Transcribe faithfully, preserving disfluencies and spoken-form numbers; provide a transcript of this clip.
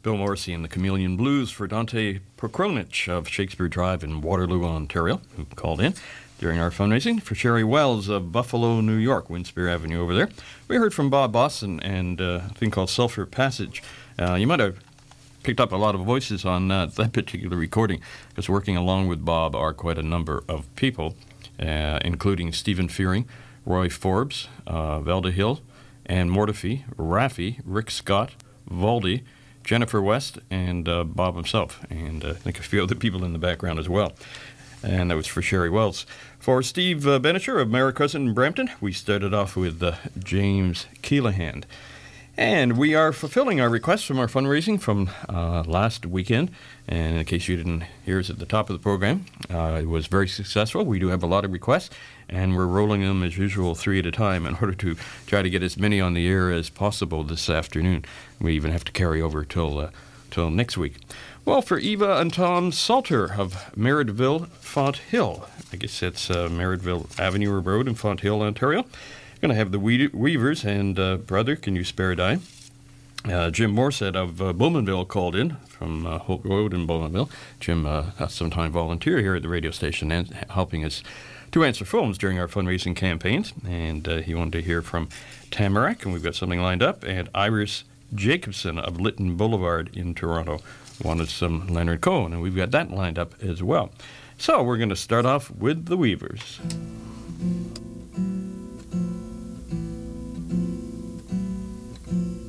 Bill Morrissey and the Chameleon Blues for Dante Prokronich of Shakespeare Drive in Waterloo, Ontario, who called in during our fundraising. For Sherry Wells of Buffalo, New York, Winspear Avenue over there. We heard from Bob Boston and uh, a thing called Sulphur Passage. Uh, you might have picked up a lot of voices on uh, that particular recording, because working along with Bob are quite a number of people, uh, including Stephen Fearing, Roy Forbes, uh, Velda Hill, Ann Mortefi, Raffi, Rick Scott, Valdi, Jennifer West, and uh, Bob himself, and uh, I think a few other people in the background as well. And that was for Sherry Wells. For Steve uh, Benisher of Mara Crescent in Brampton, we started off with uh, James Keelahand. And we are fulfilling our request from our fundraising from uh, last weekend. And in case you didn't hear us at the top of the program, uh, it was very successful. We do have a lot of requests, and we're rolling them as usual three at a time in order to try to get as many on the air as possible this afternoon. We even have to carry over till uh, till next week. Well, for Eva and Tom Salter of Merrittville, Font Hill. I guess that's uh, Merrittville Avenue Road in Font Hill, Ontario. Going to have the Weavers and uh, Brother, Can You Spare a Dime? Uh, Jim Morset of uh, Bowmanville called in from uh, Holt Road in Bowmanville. Jim uh, has sometime volunteer here at the radio station and helping us to answer phones during our fundraising campaigns. And uh, he wanted to hear from Tamarack, and we've got something lined up. And Iris Jacobson of Lytton Boulevard in Toronto wanted some Leonard Cohen, and we've got that lined up as well. So we're going to start off with the Weavers.